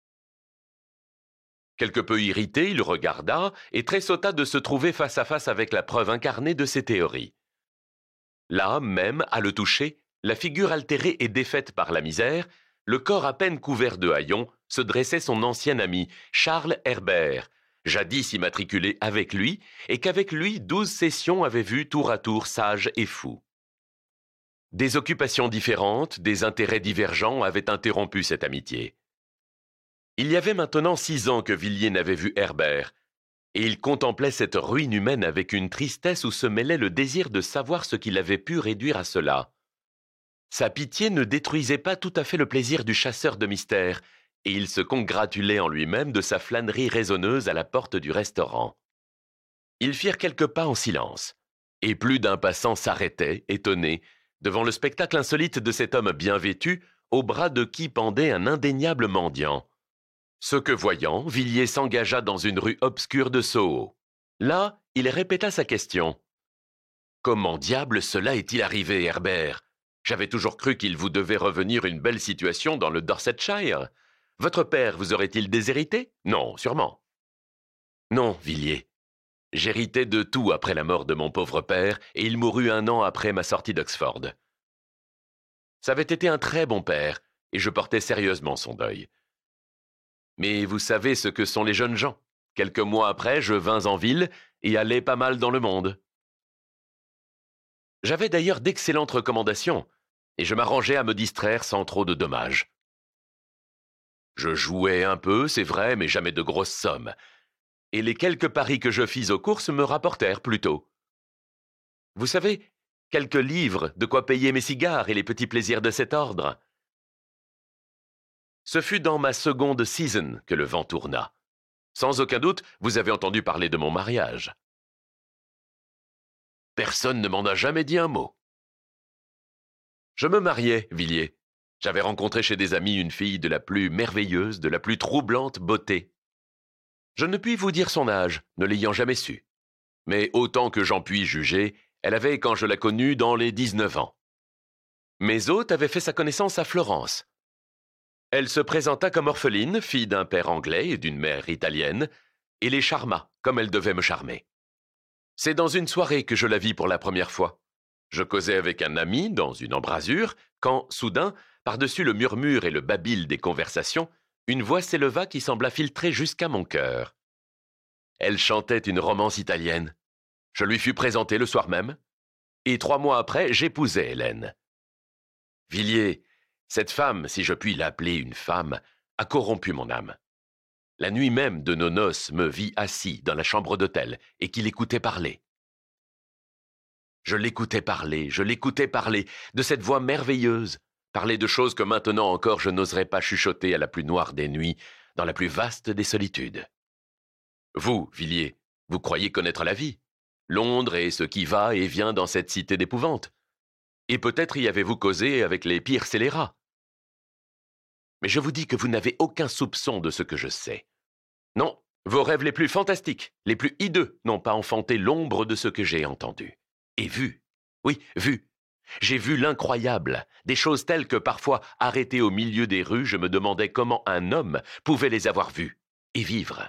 S1: Quelque peu irrité, il regarda et tressauta de se trouver face à face avec la preuve incarnée de ses théories. Là, même, à le toucher, la figure altérée et défaite par la misère, le corps à peine couvert de haillons, se dressait son ancien ami, Charles Herbert, jadis immatriculé avec lui, et qu'avec lui 12 sessions avaient vu tour à tour sage et fou. Des occupations différentes, des intérêts divergents avaient interrompu cette amitié. Il y avait maintenant 6 ans que Villiers n'avait vu Herbert, et il contemplait cette ruine humaine avec une tristesse où se mêlait le désir de savoir ce qu'il avait pu réduire à cela. Sa pitié ne détruisait pas tout à fait le plaisir du chasseur de mystères, et il se congratulait en lui-même de sa flânerie raisonneuse à la porte du restaurant. Ils firent quelques pas en silence, et plus d'un passant s'arrêtait, étonné, devant le spectacle insolite de cet homme bien vêtu, au bras de qui pendait un indéniable mendiant. Ce que voyant, Villiers s'engagea dans une rue obscure de Soho. Là, il répéta sa question. « Comment diable cela est-il arrivé, Herbert ? J'avais toujours cru qu'il vous devait revenir une belle situation dans le Dorsetshire. Votre père vous aurait-il déshérité ? Non, sûrement. » « Non, Villiers. J'héritais de tout après la mort de mon pauvre père, et il mourut 1 an après ma sortie d'Oxford. Ça avait été un très bon père, et je portais sérieusement son deuil. Mais vous savez ce que sont les jeunes gens. Quelques mois après, je vins en ville et allai pas mal dans le monde. J'avais d'ailleurs d'excellentes recommandations, et je m'arrangeais à me distraire sans trop de dommages. Je jouais un peu, c'est vrai, mais jamais de grosses sommes, et les quelques paris que je fis aux courses me rapportèrent plutôt. Vous savez, quelques livres, de quoi payer mes cigares et les petits plaisirs de cet ordre. Ce fut dans ma seconde season que le vent tourna. Sans aucun doute, vous avez entendu parler de mon mariage. Personne ne m'en a jamais dit un mot. Je me mariai, Villiers. J'avais rencontré chez des amis une fille de la plus merveilleuse, de la plus troublante beauté. Je ne puis vous dire son âge, ne l'ayant jamais su. Mais autant que j'en puis juger, elle avait, quand je la connus, dans les 19 ans. Mes hôtes avaient fait sa connaissance à Florence. Elle se présenta comme orpheline, fille d'un père anglais et d'une mère italienne, et les charma, comme elle devait me charmer. C'est dans une soirée que je la vis pour la première fois. Je causais avec un ami dans une embrasure, quand, soudain, par-dessus le murmure et le babil des conversations, une voix s'éleva qui sembla filtrer jusqu'à mon cœur. Elle chantait une romance italienne. Je lui fus présenté le soir même, et 3 mois après, j'épousai Hélène. Villiers, cette femme, si je puis l'appeler une femme, a corrompu mon âme. La nuit même de nos noces me vit assis dans la chambre d'hôtel et qui l'écoutait parler. Je l'écoutais parler, de cette voix merveilleuse, parler de choses que maintenant encore je n'oserais pas chuchoter à la plus noire des nuits, dans la plus vaste des solitudes. Vous, Villiers, vous croyez connaître la vie, Londres et ce qui va et vient dans cette cité d'épouvante. Et peut-être y avez-vous causé avec les pires scélérats. Mais je vous dis que vous n'avez aucun soupçon de ce que je sais. Non, vos rêves les plus fantastiques, les plus hideux, n'ont pas enfanté l'ombre de ce que j'ai entendu. Et vu. Oui, vu. J'ai vu l'incroyable, des choses telles que parfois, arrêté au milieu des rues, je me demandais comment un homme pouvait les avoir vues et vivre.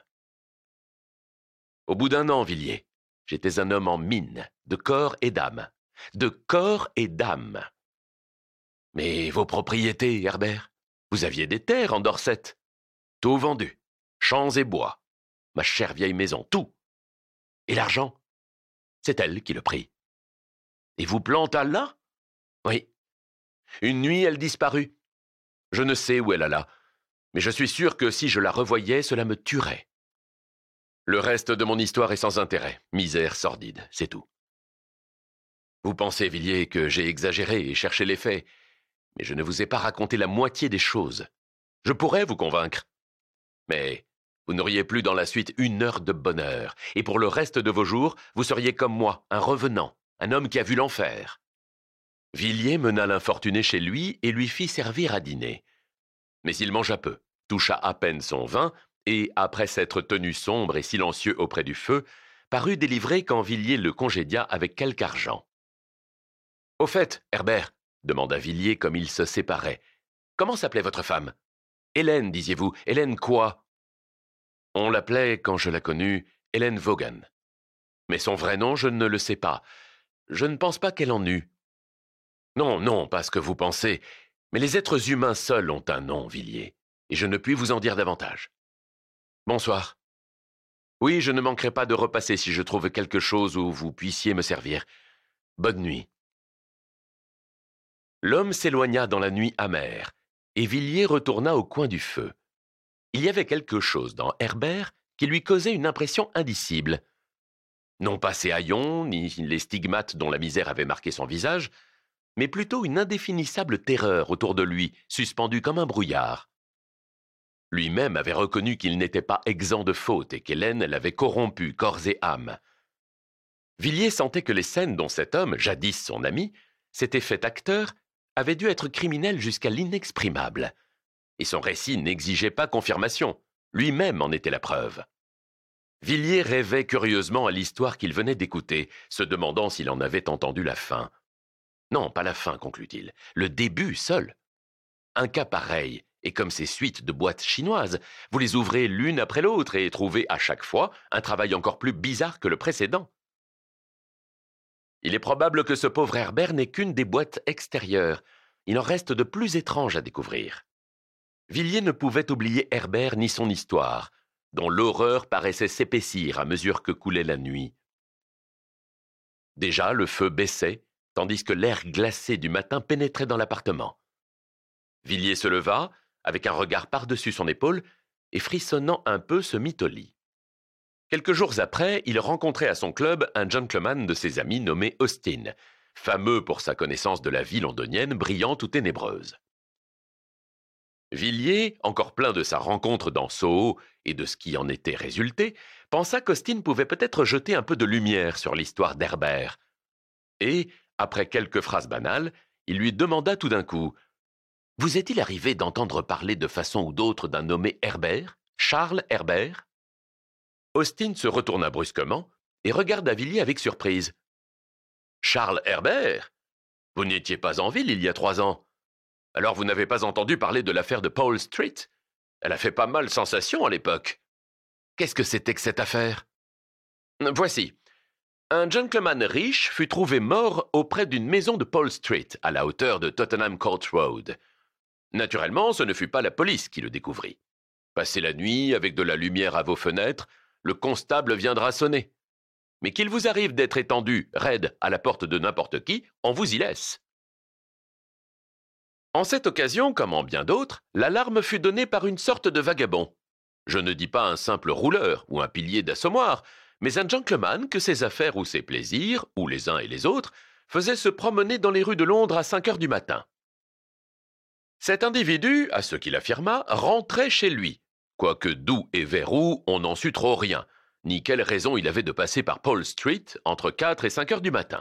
S1: Au bout d'1 an, Villiers, j'étais un homme en mine, de corps et d'âme. De corps et d'âme. Mais vos propriétés, Herbert, vous aviez des terres en Dorset. Tout vendu, champs et bois, ma chère vieille maison, tout. Et l'argent, c'est elle qui le prit. Et vous planta là? Oui. Une nuit, elle disparut. Je ne sais où elle alla, mais je suis sûr que si je la revoyais, cela me tuerait. Le reste de mon histoire est sans intérêt, misère sordide, c'est tout. Vous pensez, Villiers, que j'ai exagéré et cherché les faits, mais je ne vous ai pas raconté la moitié des choses. Je pourrais vous convaincre. Mais vous n'auriez plus dans la suite 1 heure de bonheur, et pour le reste de vos jours, vous seriez comme moi, un revenant, un homme qui a vu l'enfer. Villiers mena l'infortuné chez lui et lui fit servir à dîner. Mais il mangea peu, toucha à peine son vin, et, après s'être tenu sombre et silencieux auprès du feu, parut délivré quand Villiers le congédia avec quelque argent. « Au fait, Herbert, demanda Villiers comme ils se séparaient, comment s'appelait votre femme? Hélène, disiez-vous, Hélène quoi? On l'appelait, quand je la connus, Hélène Vaughan. Mais son vrai nom, je ne le sais pas. Je ne pense pas qu'elle en eût. Non, non, pas ce que vous pensez, mais les êtres humains seuls ont un nom, Villiers, et je ne puis vous en dire davantage. Bonsoir. Oui, je ne manquerai pas de repasser si je trouve quelque chose où vous puissiez me servir. Bonne nuit. » L'homme s'éloigna dans la nuit amère, et Villiers retourna au coin du feu. Il y avait quelque chose dans Herbert qui lui causait une impression indicible. Non pas ses haillons, ni les stigmates dont la misère avait marqué son visage, mais plutôt une indéfinissable terreur autour de lui, suspendue comme un brouillard. Lui-même avait reconnu qu'il n'était pas exempt de faute et qu'Hélène l'avait corrompu corps et âme. Villiers sentait que les scènes dont cet homme, jadis son ami, s'était fait acteur, avaient dû être criminelles jusqu'à l'inexprimable. Et son récit n'exigeait pas confirmation, lui-même en était la preuve. Villiers rêvait curieusement à l'histoire qu'il venait d'écouter, se demandant s'il en avait entendu la fin. Non, pas la fin, conclut-il, le début seul. Un cas pareil, et comme ces suites de boîtes chinoises, vous les ouvrez l'une après l'autre et trouvez à chaque fois un travail encore plus bizarre que le précédent. Il est probable que ce pauvre Herbert n'est qu'une des boîtes extérieures. Il en reste de plus étranges à découvrir. Villiers ne pouvait oublier Herbert ni son histoire, dont l'horreur paraissait s'épaissir à mesure que coulait la nuit. Déjà, le feu baissait, tandis que l'air glacé du matin pénétrait dans l'appartement. Villiers se leva, avec un regard par-dessus son épaule, et frissonnant un peu se mit au lit. Quelques jours après, il rencontrait à son club un gentleman de ses amis nommé Austin, fameux pour sa connaissance de la vie londonienne brillante ou ténébreuse. Villiers, encore plein de sa rencontre dans Soho et de ce qui en était résulté, pensa qu'Austin pouvait peut-être jeter un peu de lumière sur l'histoire d'Herbert. Et, après quelques phrases banales, il lui demanda tout d'un coup « Vous est-il arrivé d'entendre parler de façon ou d'autre d'un nommé Herbert, Charles Herbert ?» Austin se retourna brusquement et regarda Villiers avec surprise. « Charles Herbert ? Vous n'étiez pas en ville il y a 3 ans. Alors vous n'avez pas entendu parler de l'affaire de Paul Street ? Elle a fait pas mal sensation à l'époque. Qu'est-ce que c'était que cette affaire ? Voici. Un gentleman riche fut trouvé mort auprès d'une maison de Paul Street, à la hauteur de Tottenham Court Road. Naturellement, ce ne fut pas la police qui le découvrit. Passez la nuit, avec de la lumière à vos fenêtres, le constable viendra sonner. Mais qu'il vous arrive d'être étendu, raide, à la porte de n'importe qui, on vous y laisse. En cette occasion, comme en bien d'autres, l'alarme fut donnée par une sorte de vagabond. Je ne dis pas un simple rouleur ou un pilier d'assommoir, mais un gentleman que ses affaires ou ses plaisirs, ou les uns et les autres, faisaient se promener dans les rues de Londres à 5 heures du matin. Cet individu, à ce qu'il affirma, rentrait chez lui, quoique d'où et vers où on n'en sut trop rien, ni quelle raison il avait de passer par Paul Street entre 4 et 5 heures du matin.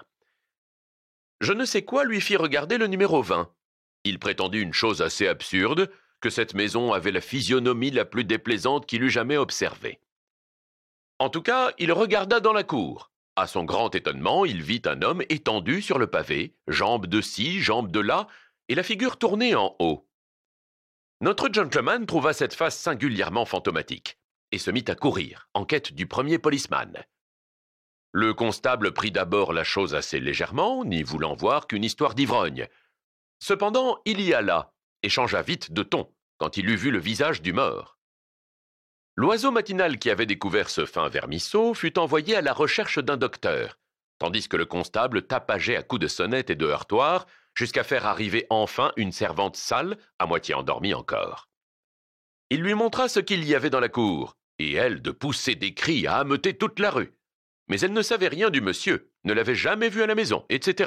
S1: Je ne sais quoi lui fit regarder le numéro 20. Il prétendit une chose assez absurde, que cette maison avait la physionomie la plus déplaisante qu'il eût jamais observée. En tout cas, il regarda dans la cour. À son grand étonnement, il vit un homme étendu sur le pavé, jambes de ci, jambes de là, et la figure tournée en haut. Notre gentleman trouva cette face singulièrement fantomatique, et se mit à courir, en quête du premier policeman. Le constable prit d'abord la chose assez légèrement, n'y voulant voir qu'une histoire d'ivrogne. Cependant, il y alla, et changea vite de ton, quand il eut vu le visage du mort. L'oiseau matinal qui avait découvert ce fin vermisseau fut envoyé à la recherche d'un docteur, tandis que le constable tapageait à coups de sonnette et de heurtoir jusqu'à faire arriver enfin une servante sale, à moitié endormie encore. Il lui montra ce qu'il y avait dans la cour, et elle de pousser des cris à ameuter toute la rue. Mais elle ne savait rien du monsieur, ne l'avait jamais vu à la maison, etc.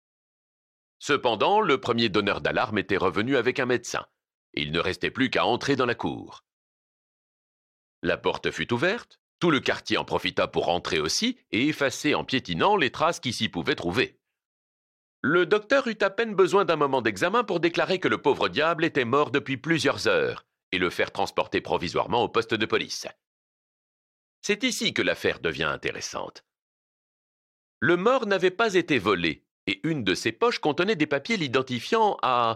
S1: Cependant, le premier donneur d'alarme était revenu avec un médecin, et il ne restait plus qu'à entrer dans la cour. La porte fut ouverte, tout le quartier en profita pour entrer aussi et effacer en piétinant les traces qui s'y pouvaient trouver. Le docteur eut à peine besoin d'un moment d'examen pour déclarer que le pauvre diable était mort depuis plusieurs heures et le faire transporter provisoirement au poste de police. C'est ici que l'affaire devient intéressante. Le mort n'avait pas été volé, et une de ses poches contenait des papiers l'identifiant à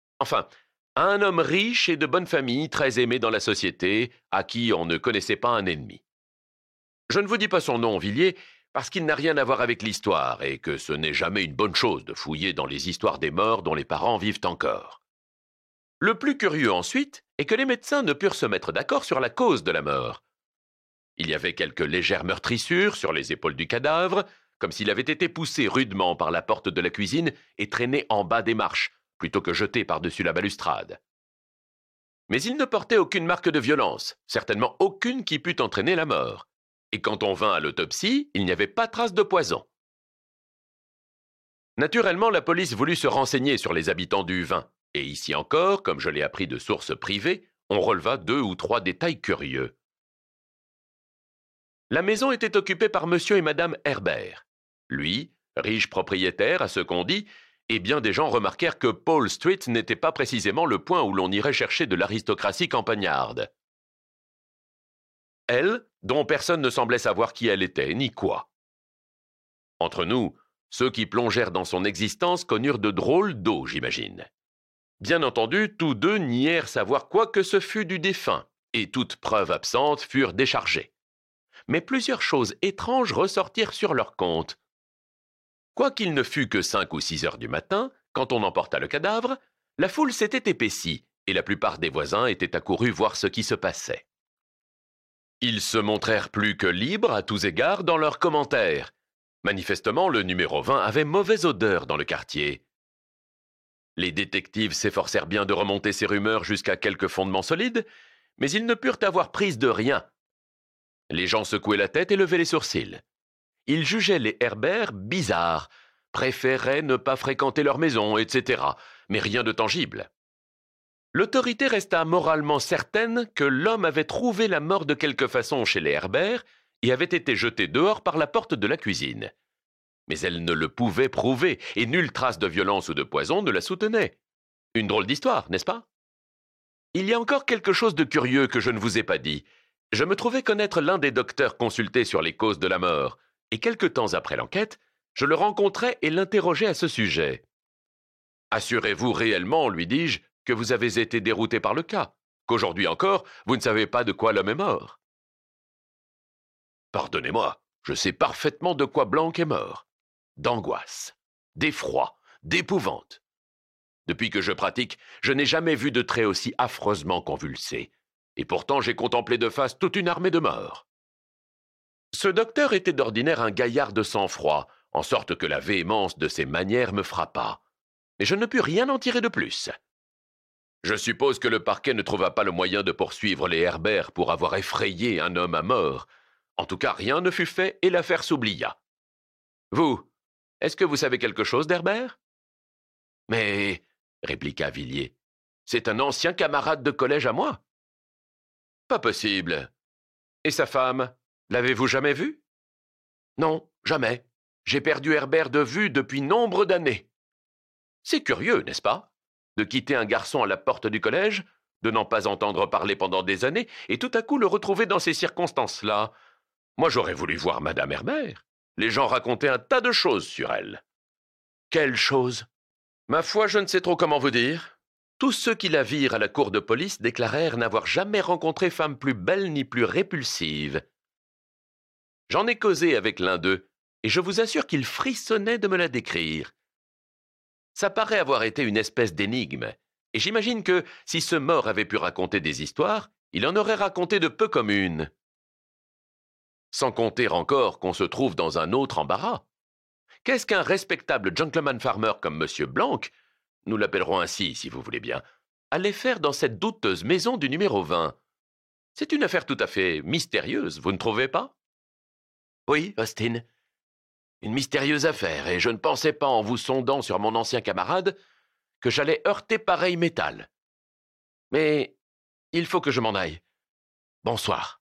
S1: un homme riche et de bonne famille, très aimé dans la société, à qui on ne connaissait pas un ennemi. Je ne vous dis pas son nom, Villiers, parce qu'il n'a rien à voir avec l'histoire, et que ce n'est jamais une bonne chose de fouiller dans les histoires des morts dont les parents vivent encore. Le plus curieux ensuite est que les médecins ne purent se mettre d'accord sur la cause de la mort. Il y avait quelques légères meurtrissures sur les épaules du cadavre, comme s'il avait été poussé rudement par la porte de la cuisine et traîné en bas des marches, plutôt que jeté par-dessus la balustrade. Mais il ne portait aucune marque de violence, certainement aucune qui pût entraîner la mort. Et quand on vint à l'autopsie, il n'y avait pas trace de poison. Naturellement, la police voulut se renseigner sur les habitants du Vin, et ici encore, comme je l'ai appris de sources privées, on releva 2 ou 3 détails curieux. La maison était occupée par monsieur et madame Herbert. Lui, riche propriétaire à ce qu'on dit, et bien des gens remarquèrent que Paul Street n'était pas précisément le point où l'on irait chercher de l'aristocratie campagnarde. Elle, dont personne ne semblait savoir qui elle était, ni quoi. Entre nous, ceux qui plongèrent dans son existence connurent de drôles d'eau, j'imagine. Bien entendu, tous deux nièrent savoir quoi que ce fût du défunt, et toute preuve absente furent déchargées. Mais plusieurs choses étranges ressortirent sur leur compte. Quoiqu'il ne fût que 5 ou 6 heures du matin, quand on emporta le cadavre, la foule s'était épaissie, et la plupart des voisins étaient accourus voir ce qui se passait. Ils se montrèrent plus que libres à tous égards dans leurs commentaires. Manifestement, le numéro 20 avait mauvaise odeur dans le quartier. Les détectives s'efforcèrent bien de remonter ces rumeurs jusqu'à quelques fondements solides, mais ils ne purent avoir prise de rien. Les gens secouaient la tête et levaient les sourcils. Ils jugeaient les Herbert bizarres, préféraient ne pas fréquenter leur maison, etc., mais rien de tangible. L'autorité resta moralement certaine que l'homme avait trouvé la mort de quelque façon chez les Herbert et avait été jeté dehors par la porte de la cuisine. Mais elle ne le pouvait prouver, et nulle trace de violence ou de poison ne la soutenait. Une drôle d'histoire, n'est-ce pas? Il y a encore quelque chose de curieux que je ne vous ai pas dit. Je me trouvais connaître l'un des docteurs consultés sur les causes de la mort, et quelque temps après l'enquête, je le rencontrai et l'interrogeai à ce sujet. « Assurez-vous réellement, lui dis-je, que vous avez été dérouté par le cas, qu'aujourd'hui encore, vous ne savez pas de quoi l'homme est mort. » « Pardonnez-moi, je sais parfaitement de quoi Blanc est mort. D'angoisse, d'effroi, d'épouvante. Depuis que je pratique, je n'ai jamais vu de traits aussi affreusement convulsés, et pourtant j'ai contemplé de face toute une armée de morts. » Ce docteur était d'ordinaire un gaillard de sang-froid, en sorte que la véhémence de ses manières me frappa. Mais je ne pus rien en tirer de plus. Je suppose que le parquet ne trouva pas le moyen de poursuivre les Herbert pour avoir effrayé un homme à mort. En tout cas, rien ne fut fait et l'affaire s'oublia. Vous, est-ce que vous savez quelque chose d'Herbert? Mais, répliqua Villiers, c'est un ancien camarade de collège à moi. Pas possible. Et sa femme, l'avez-vous jamais vue? Non, jamais. J'ai perdu Herbert de vue depuis nombre d'années. C'est curieux, n'est-ce pas? De quitter un garçon à la porte du collège, de n'en pas entendre parler pendant des années, et tout à coup le retrouver dans ces circonstances-là. Moi, j'aurais voulu voir Madame Herbert. Les gens racontaient un tas de choses sur elle. Quelles choses? Ma foi, je ne sais trop comment vous dire. Tous ceux qui la virent à la cour de police déclarèrent n'avoir jamais rencontré femme plus belle ni plus répulsive. J'en ai causé avec l'un d'eux, et je vous assure qu'il frissonnait de me la décrire. Ça paraît avoir été une espèce d'énigme, et j'imagine que, si ce mort avait pu raconter des histoires, il en aurait raconté de peu comme une. Sans compter encore qu'on se trouve dans un autre embarras. Qu'est-ce qu'un respectable gentleman farmer comme M. Blanc, nous l'appellerons ainsi si vous voulez bien, allait faire dans cette douteuse maison du numéro 20? C'est une affaire tout à fait mystérieuse, vous ne trouvez pas? Oui, Austin. Une mystérieuse affaire, et je ne pensais pas en vous sondant sur mon ancien camarade que j'allais heurter pareil métal. Mais il faut que je m'en aille. Bonsoir.